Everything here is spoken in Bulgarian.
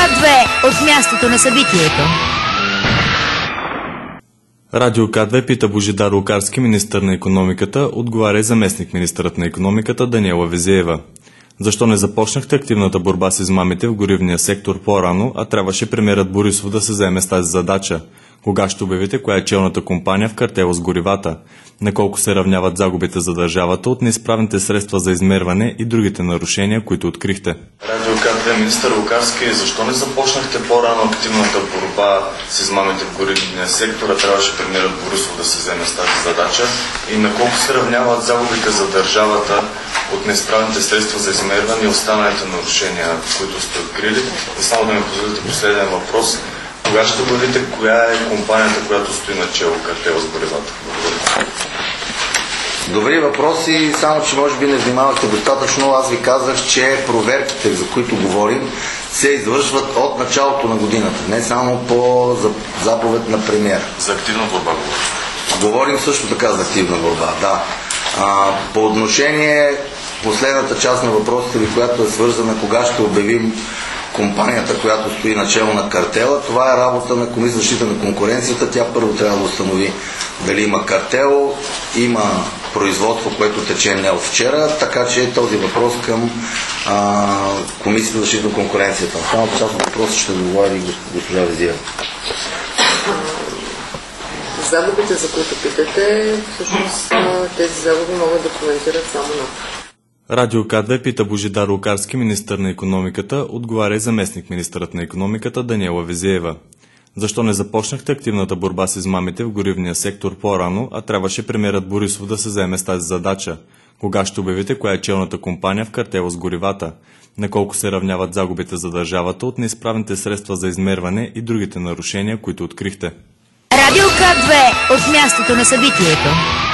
К2 от мястото на събитието. Радио К2 пита Божидар Лукарски, министър на икономиката, отговаря заместник министърът на икономиката Даниела Везиева. Защо не започнахте активната борба с измамите в горивния сектор по-рано, а трябваше премиерът Борисов да се заеме с тази задача? Кога ще обявите коя е челната компания в картела с горивата? На колко се равняват загубите за държавата от неизправните средства за измерване и другите нарушения, които открихте? Радио К2, министър Лукарски, защо не започнахте по-рано активната борба с измамите в горивния сектор, а трябваше премиерът Борисов да се вземе с тази задача? И на колко се равняват загубите за държавата от неизправните средства за измерване и останалите нарушения, които сте открили? И само да ми позволите последен въпрос. Кога ще обявите коя е компанията, която стои на чело картела с горивата? Благодаря. Добри въпроси, само че може би не внимавахте достатъчно. Аз ви казах, че проверките, за които говорим, се извършват от началото на годината, не само по заповед на премиера. За активна борба говорим също така за активна борба, да. По отношение последната част на въпросите ви, която е свързана кога ще обявим компанията, която стои начело на картела, това е работа на Комисията за защита на конкуренцията. Тя първо трябва да установи дали има картел, има производство, което тече не от вчера, така че този въпрос към Комисията за защита на конкуренцията. Останалата част от въпроса ще договори госпожа Везиева. Загубите, за които питате, всъщност тези загуби могат да коментират само на Радио К2 пита Божидар Лукарски, министър на икономиката, отговаря заместник министърът на икономиката Даниела Везиева. Защо не започнахте активната борба с измамите в горивния сектор по-рано, а трябваше премиерът Борисов да се заеме с тази задача? Кога ще обявите коя е челната компания в картела с горивата? На колко се равняват загубите за държавата от неизправните средства за измерване и другите нарушения, които открихте? Радио К2 от мястото на събитието.